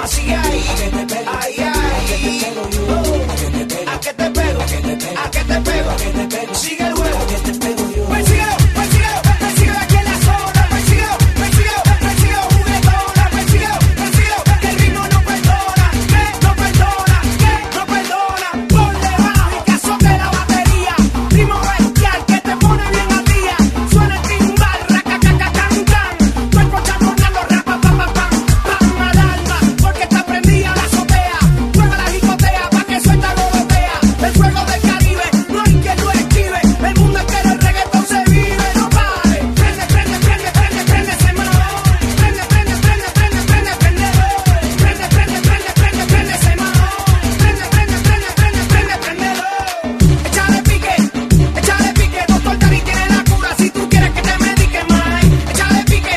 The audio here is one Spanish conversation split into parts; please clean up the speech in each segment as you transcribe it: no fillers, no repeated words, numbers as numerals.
sigue ahí. Ay, ay. ¿A qué te pego? ¿A qué te pego? Sigue el juego. Persíguelo, persíguelo, persíguelo aquí en la zona. Persíguelo, persíguelo, persíguelo, juguetona. Persíguelo, persíguelo, que el ritmo no perdona. Que no perdona, que no perdona. Ponle bajo y que azote la batería. Ritmo bestial que te pone bien al día. Suena el timbal, racacacacancan. Cuerpo chamonando, rapa, pa, pa, pam, pam, al alma. Porque está prendida la azotea. Juega la jicotea pa' que suelta golotea. El fuego del Caribe, no hay quien lo esquive. El mundo entero el reggaetón se vive, no pare. Prende, prende, prende, prende, prende ese mamón. Prende, prende, prende, prende, prende, prende. Prende, prende, prende, prende, prende ese mamón. Prende, prende, prende, prende, prende, prendelo. Échale pique, doctor Dani tiene la cura si tú quieres que te medique, man. Échale pique,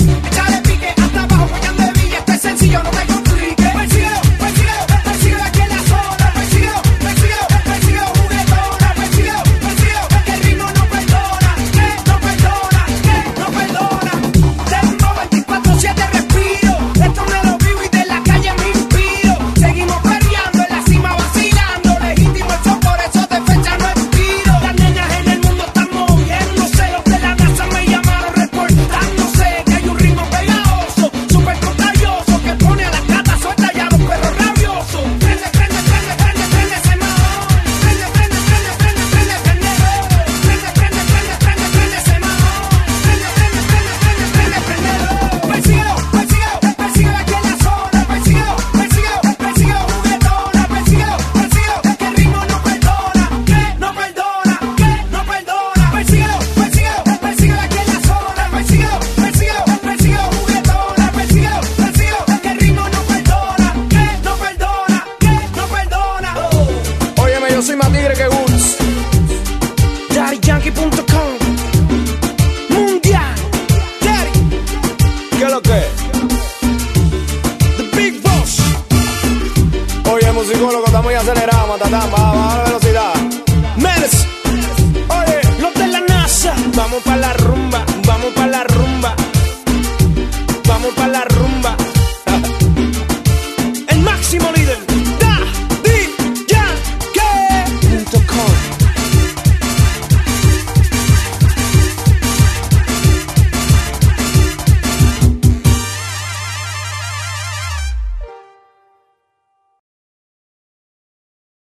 hasta abajo, Guayán de Villa, este es sencillo, no te compliques. Persíguelo, persíguelo, persíguelo aquí en la zona. Persíguelo, persíguelo, persíguelo, juguetona. Persíguelo, persíguelo, que el ritmo no perdona. Que no perdona, que no perdona. Dembow 24/7 respiro. Esto me lo vivo y de la calle me inspiro. Seguimos peleando en la cima vacilando. Legítimo el show, por eso de fecha no expiro. Las nenas en el mundo están moviéndose. Los de la NASA me llamaron reportándose que hay un ritmo pegajoso, súper contagioso, que pone a las gatas sueltas y a los perros rabiosos. Prende, prende, prende, prende, prende ese mamón. Prende, prende, prende, prende, prende, prende. Prende, prende, prende, prende, prende ese mamón. Prende, prende, prende, prende, prende, prendelo. Persíguelo, persíguelo, persíguelo aquí en la zona. Persíguelo, persíguelo, persíguelo, juguetona. Persíguelo, persíguelo, que el ritmo no perdona. Que no perdona, que no perdona. Persíguelo, persíguelo, persíguelo aquí en la zona. Persíguelo, persíguelo, persíguelo, juguetona. Persíguelo, persíguelo, que el ritmo no perdona. Que no perdona, que no perdona. Óyeme, yo soy más tigre que Woods. DaddyYankee.com Mundial Daddy, ¿Qué es lo que es? The Big Boss. Oye, musicólogo, estamos muy acelerados, matatán, baja la velocidad. Menace. Oye, Los de la NASA. vamos pa' la rumba, vamos pa' la rumba.